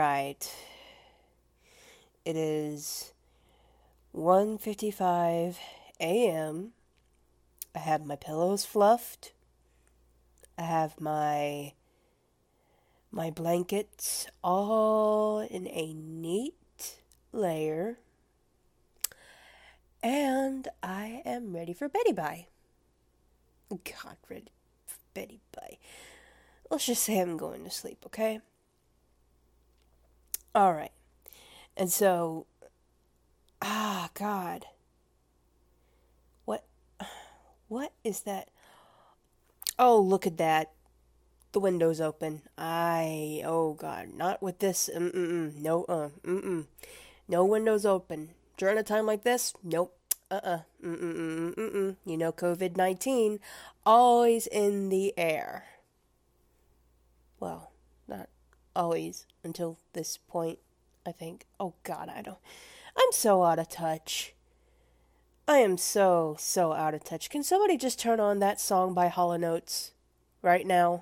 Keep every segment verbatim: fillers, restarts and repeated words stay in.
right. It is one fifty-five a.m. I have my pillows fluffed. I have my my blankets all in a neat layer. And I am ready for Betty Bye. God, ready for Betty Bye. Let's just say I'm going to sleep, okay? Alright. And so, ah, God. What, what is that? Oh, look at that. The window's open. I, oh God, not with this. Mm-mm-mm. No, uh, mm-mm. No windows open. During a time like this, nope. Uh-uh. Mm-mm-mm-mm-mm. You know, covid nineteen, always in the air. Well, not always until this point, I think. Oh God, I don't. I'm so out of touch. I am so, so out of touch. Can somebody just turn on that song by Hall and Oates right now?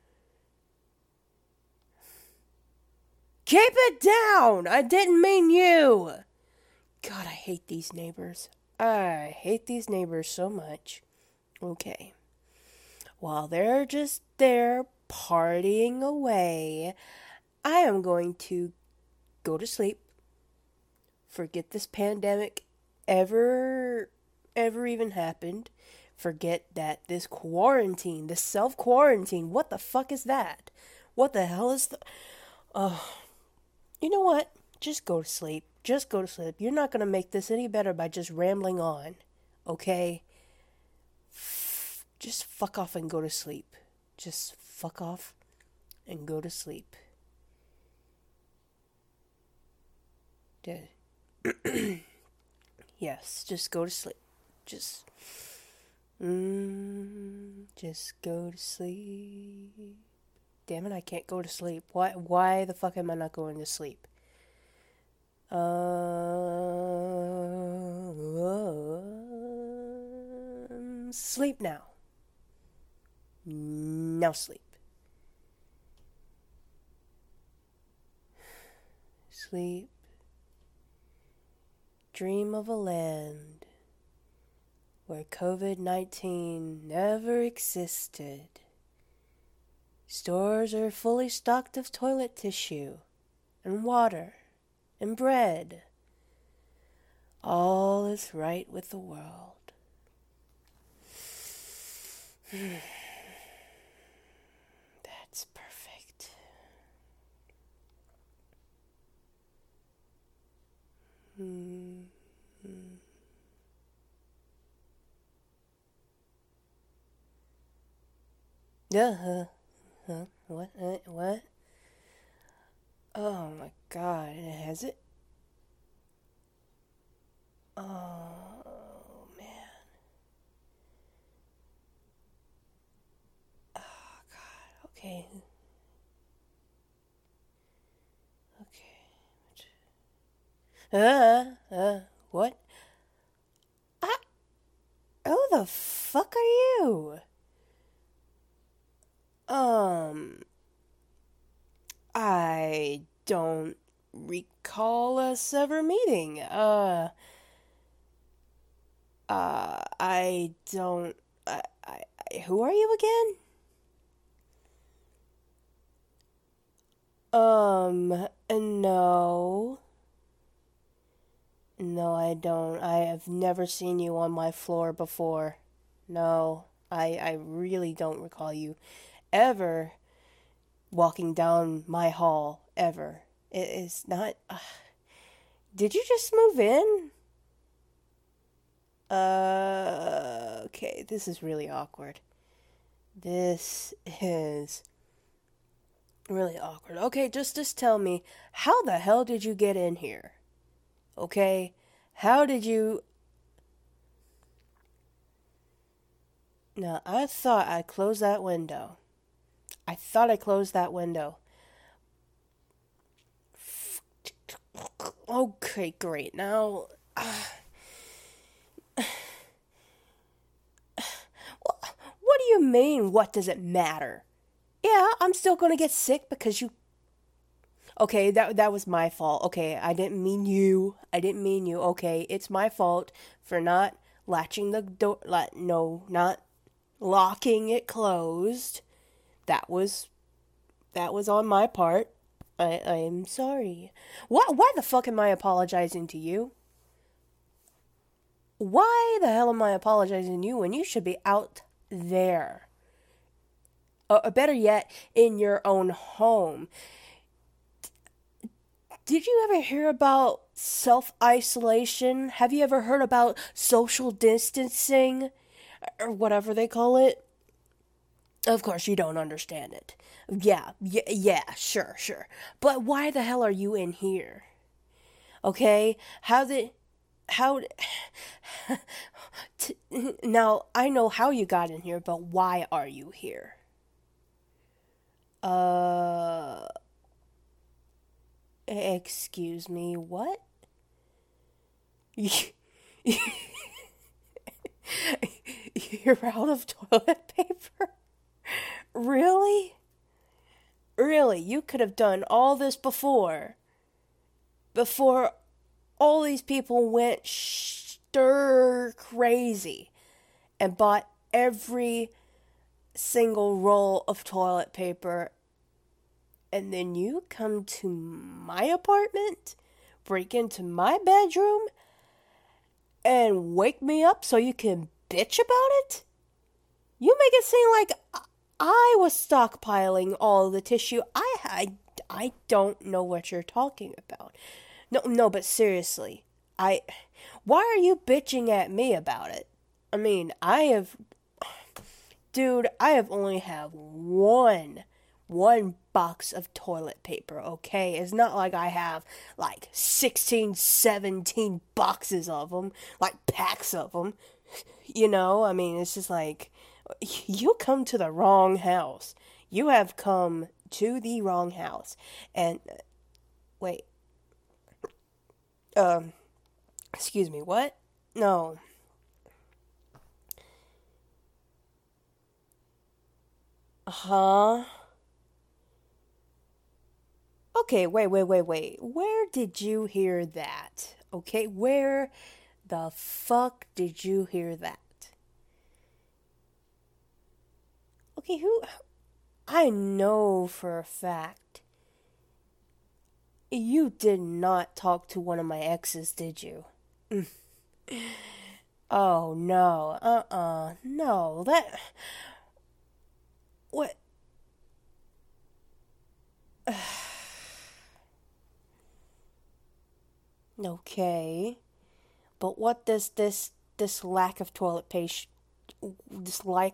Keep it down! I didn't mean you! God, I hate these neighbors. I hate these neighbors so much. Okay. While they're just there partying away, I am going to go to sleep. Forget this pandemic ever, ever even happened. Forget that this quarantine, this self-quarantine, what the fuck is that? What the hell is the... Oh, you know what? Just go to sleep. Just go to sleep. You're not going to make this any better by just rambling on. Okay? F- just fuck off and go to sleep. Just fuck off and go to sleep. Dead. Yes, just go to sleep. Just... Mm, just go to sleep. Damn it, I can't go to sleep. Why, why the fuck am I not going to sleep? Uh, um, sleep now. Now sleep. Sleep. Dream of a land where covid nineteen never existed. Stores are fully stocked of toilet tissue and water and bread. All is right with the world. That's perfect. Mm-hmm. Yeah, huh? Huh? What? Uh, what? Oh my God! Has it? Oh man! Oh God! Okay. Okay. Uh, uh, what? I, who the fuck are you? Um, I don't recall us ever meeting. Uh, uh, I don't. I, I, I who are you again? Um, no. No, I don't. I have never seen you on my floor before. No, I, I really don't recall you ever walking down my hall, ever. It is not... Uh, did you just move in? Uh, okay, this is really awkward. This is really awkward. Okay, just, just tell me, how the hell did you get in here? Okay? How did you... Now, I thought I closed that window. I thought I closed that window. Okay, great. Now... Uh, what do you mean, what does it matter? Yeah, I'm still gonna get sick because you... Okay, that that was my fault. Okay, I didn't mean you. I didn't mean you. Okay, it's my fault for not latching the door. La- no, not locking it closed. That was that was on my part. I I'm sorry. What? Why the fuck am I apologizing to you? Why the hell am I apologizing to you when you should be out there? Or better yet, in your own home. Did you ever hear about self-isolation? Have you ever heard about social distancing? Or whatever they call it? Of course, you don't understand it. Yeah, yeah, yeah, sure, sure. But why the hell are you in here? Okay? How did... How... T- now, I know how you got in here, but why are you here? Uh... Excuse me, what? You're out of toilet paper? Really? Really? You could have done all this before. Before all these people went stir crazy and bought every single roll of toilet paper. And then you come to my apartment, break into my bedroom, and wake me up so you can bitch about it? You make it seem like I was stockpiling all the tissue. I, I, I don't know what you're talking about. No, no, but seriously, I, why are you bitching at me about it? I mean, I have, dude, I have only have one one box of toilet paper, okay? It's not like I have like sixteen, seventeen boxes of them, like packs of them. You know, I mean, it's just like, you come to the wrong house. You have come to the wrong house. And, wait. Um, excuse me, what? No. Huh? Okay, wait, wait, wait, wait. Where did you hear that? Okay, where the fuck did you hear that? Okay, who... I know for a fact. You did not talk to one of my exes, did you? Oh, no. Uh-uh. No, that... What... Okay. But what does this this lack of toilet paper, this like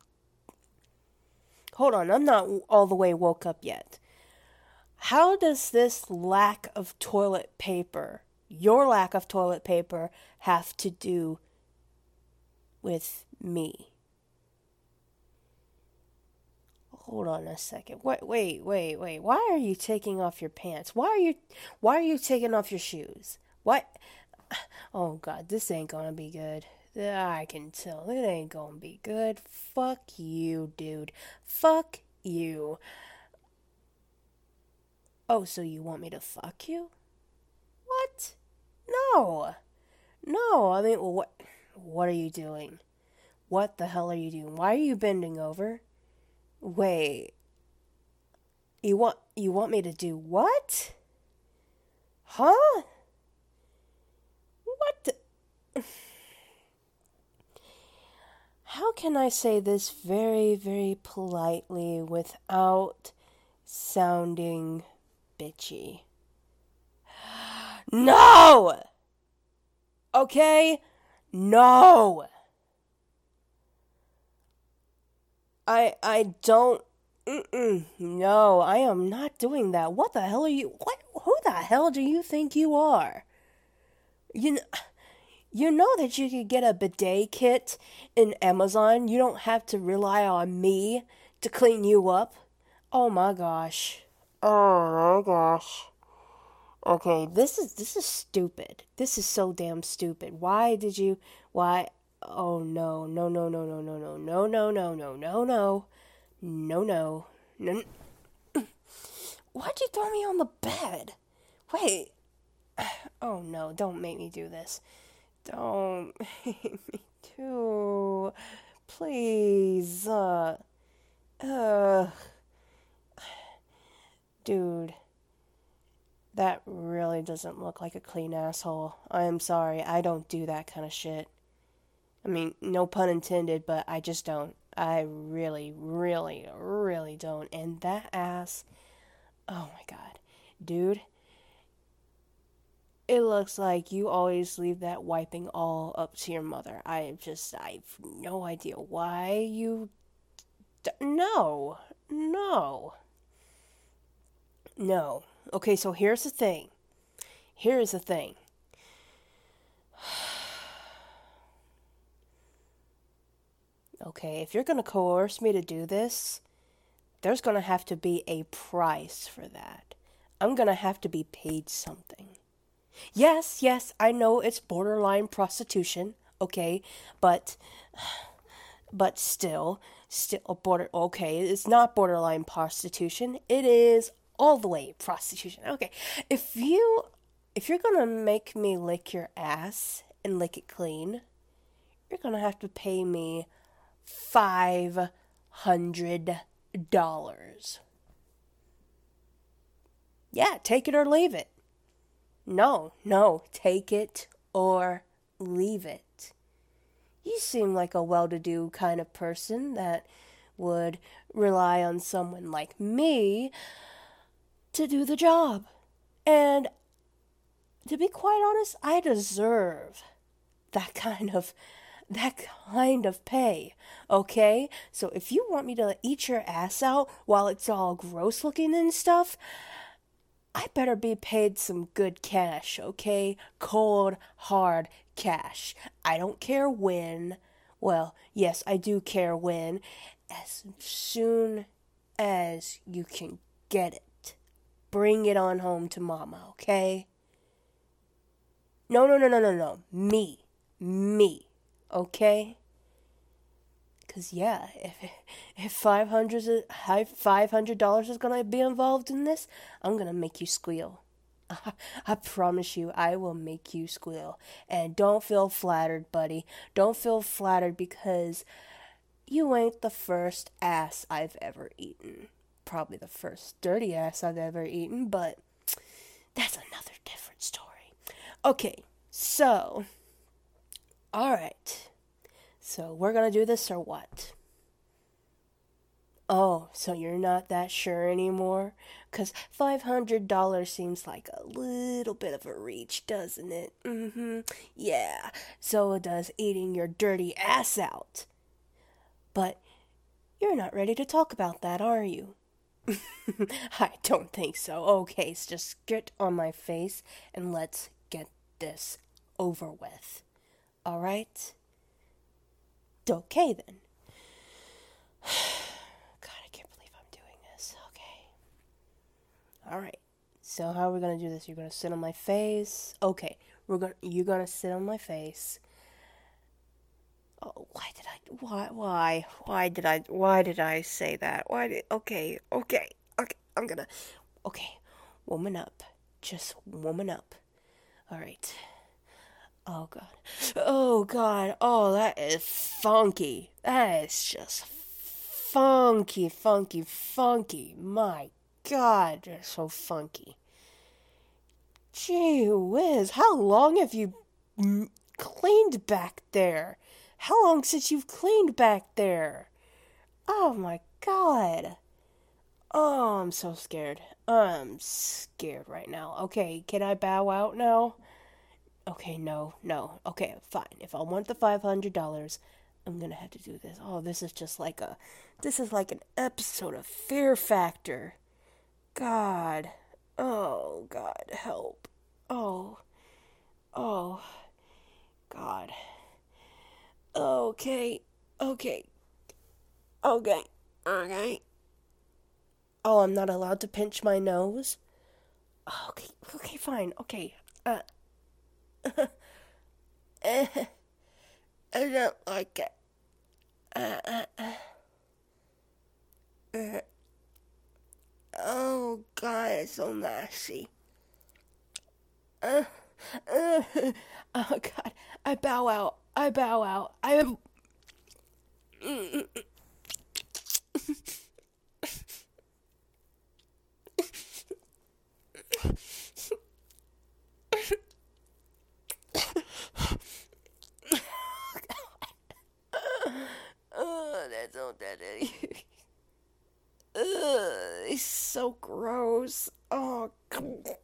hold on, I'm not all the way woke up yet. How does this lack of toilet paper, your lack of toilet paper, have to do with me? Hold on a second. Wait, wait, wait, wait. Why are you taking off your pants? Why are you why are you taking off your shoes? What? Oh god, this ain't gonna be good. I can tell. It ain't gonna be good. Fuck you, dude. Fuck you. Oh, so you want me to fuck you? What? No. No, I mean, what what are you doing? What the hell are you doing? Why are you bending over? Wait. You want you want me to do what? Huh? What the... How can I say this very, very politely without sounding bitchy? No! Okay? No! I I don't... Mm-mm, no, I am not doing that. What the hell are you... What? Who the hell do you think you are? You know... You know that you could get a bidet kit in Amazon. You don't have to rely on me to clean you up. Oh my gosh. Oh my gosh. Okay, this is this is stupid. This is so damn stupid. Why did you why oh no, no, no, no, no, no, no, no, no, no, no, no, no, no, no, no. Why'd you throw me on the bed? Wait. Oh no, don't make me do this. Don't make me do. Please. Uh. Uh. Dude. That really doesn't look like a clean asshole. I am sorry, I don't do that kind of shit. I mean, no pun intended, but I just don't. I really, really, really don't. And that ass, oh my god. Dude, it looks like you always leave that wiping all up to your mother. I just, I have no idea why you. D- no, no, no. Okay, so here's the thing. Here's the thing. Okay, if you're gonna coerce me to do this, there's gonna have to be a price for that. I'm gonna have to be paid something. Yes, yes, I know it's borderline prostitution, okay, but but still, still border. Okay, it's not borderline prostitution. It is all the way prostitution. Okay, if you if you're gonna make me lick your ass and lick it clean, you're gonna have to pay me five hundred dollars. Yeah, take it or leave it. No, no, take it or leave it. You seem like a well-to-do kind of person that would rely on someone like me to do the job. And to be quite honest, I deserve that kind of that kind of pay. Okay? So if you want me to eat your ass out while it's all gross looking and stuff, I better be paid some good cash, okay? Cold, hard cash. I don't care when. Well, yes, I do care when. As soon as you can get it. Bring it on home to mama, okay? No, no, no, no, no, no. Me. Me. Okay? Because, yeah, if if five hundred five hundred dollars is going to be involved in this, I'm going to make you squeal. I, I promise you, I will make you squeal. And don't feel flattered, buddy. Don't feel flattered because you ain't the first ass I've ever eaten. Probably the first dirty ass I've ever eaten, but that's another different story. Okay, so, alright. So, we're gonna do this or what? Oh, so you're not that sure anymore? Because five hundred dollars seems like a little bit of a reach, doesn't it? Mm-hmm. Yeah, so does eating your dirty ass out. But you're not ready to talk about that, are you? I don't think so. Okay, so just get on my face and let's get this over with. Alright? Okay then. God, I can't believe I'm doing this. Okay. Alright. So how are we gonna do this? You're gonna sit on my face. Okay. We're gonna you're gonna sit on my face. Oh, why did I why why why did I why did I say that? Why did okay, okay, okay, I'm gonna okay. Woman up. Just woman up. Alright. Oh god. Oh god. Oh, that is funky. That is just funky, funky, funky. My god, they're so funky. Gee whiz, how long have you m- cleaned back there? How long since you've cleaned back there? Oh my god. Oh, I'm so scared. I'm scared right now. Okay, can I bow out now? Okay, no, no. Okay, fine. If I want the five hundred dollars, I'm gonna have to do this. Oh, this is just like a. This is like an episode of Fear Factor. God. Oh, God, help. Oh. Oh. God. Okay. Okay. Okay. Okay. Oh, I'm not allowed to pinch my nose? Okay. Okay, fine. Okay. Uh. I don't like it. Uh, uh, uh, Oh, God, it's so nasty. Uh, uh, oh, God. I bow out. I bow out. I am. Oh, that's so dead. Ugh, it's so gross. Oh, God.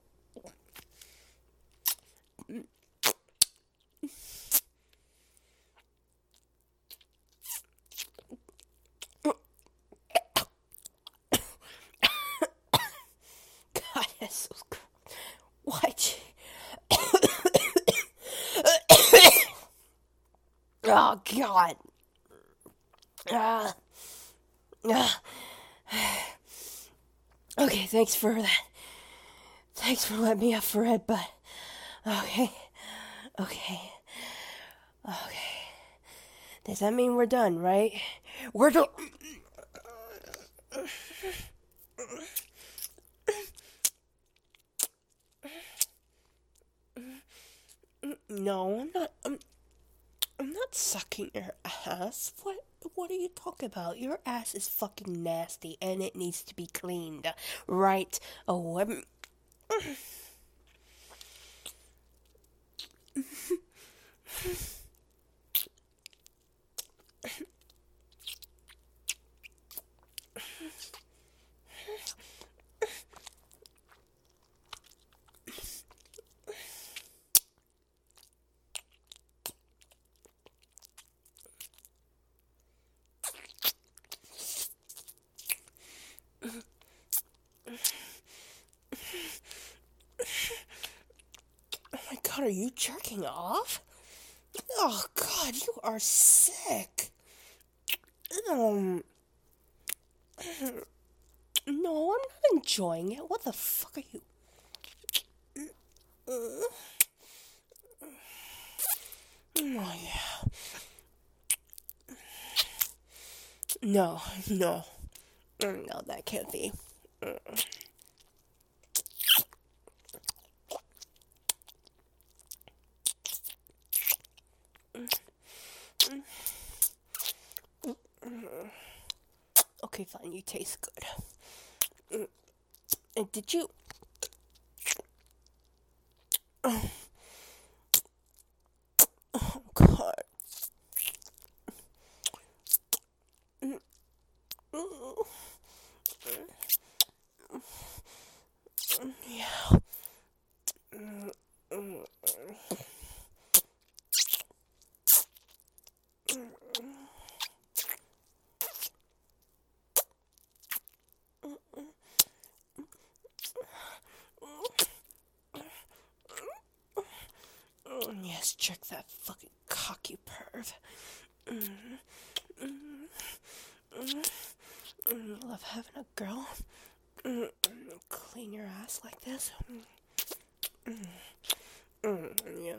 God, that's so gross. What? Oh, God. Uh, uh. Okay, thanks for that. Thanks for letting me up for Red Butt. Okay. Okay. Okay. Does that mean we're done, right? We're done. No, I'm not. I'm, I'm not sucking your ass. What? What are you talking about? Your ass is fucking nasty, and it needs to be cleaned, right? Oh, I'm. Oh my God, are you jerking off? Oh God, you are sick. Um, no, I'm not enjoying it. What the fuck are you? Oh yeah. No, no, no, that can't be. Okay, fine. You taste good. And did you? Oh God. Yeah. Yes, check that fucking cock, you perv. You love having a girl clean your ass like this. Yeah.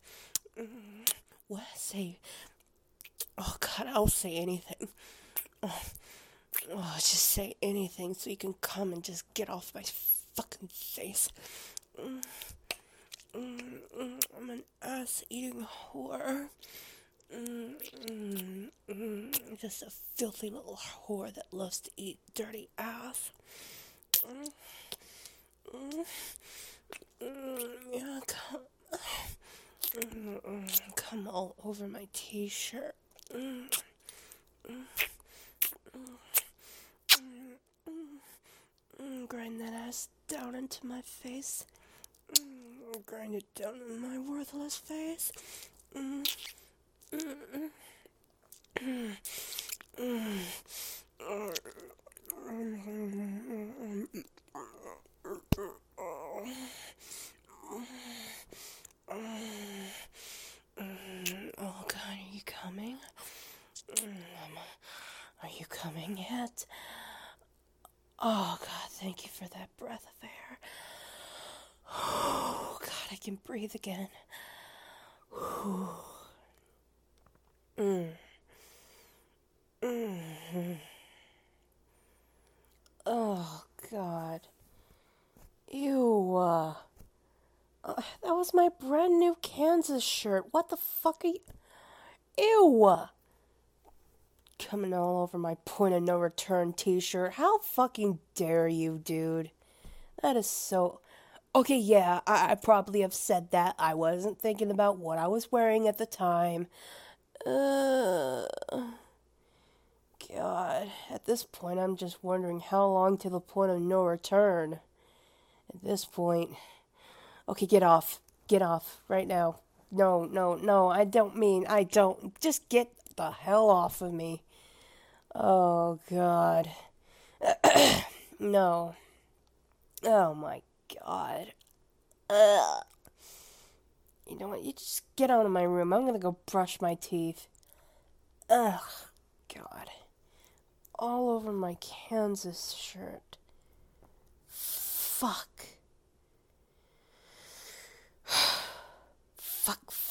What? Say. Oh God, I'll say anything. Oh, oh, just say anything so you can come and just get off my fucking face. I'm an ass-eating whore. Just a filthy little whore that loves to eat dirty ass. Yeah, come, come all over my t-shirt. Grind that ass down into my face. Grind it down in my worthless face. Oh God, are you coming? Are you coming yet? Oh God, thank you for that breath of air. Oh God, I can breathe again. Mm. Mm. Oh God. was my brand new Kansas shirt. What the fuck are you... Ew! Coming all over my point of no return t-shirt. How fucking dare you, dude? That is so... Okay, yeah, I, I probably have said that. I wasn't thinking about what I was wearing at the time. Uh, God, at this point, I'm just wondering how long to the point of no return. At this point... Okay, get off. Get off right now. No, no, no, I don't mean, I don't. Just get the hell off of me. Oh, God. No. Oh, my God. Ugh. You know what? You just get out of my room. I'm gonna go brush my teeth. Ugh. God. All over my Kansas shirt. Fuck. Fuck.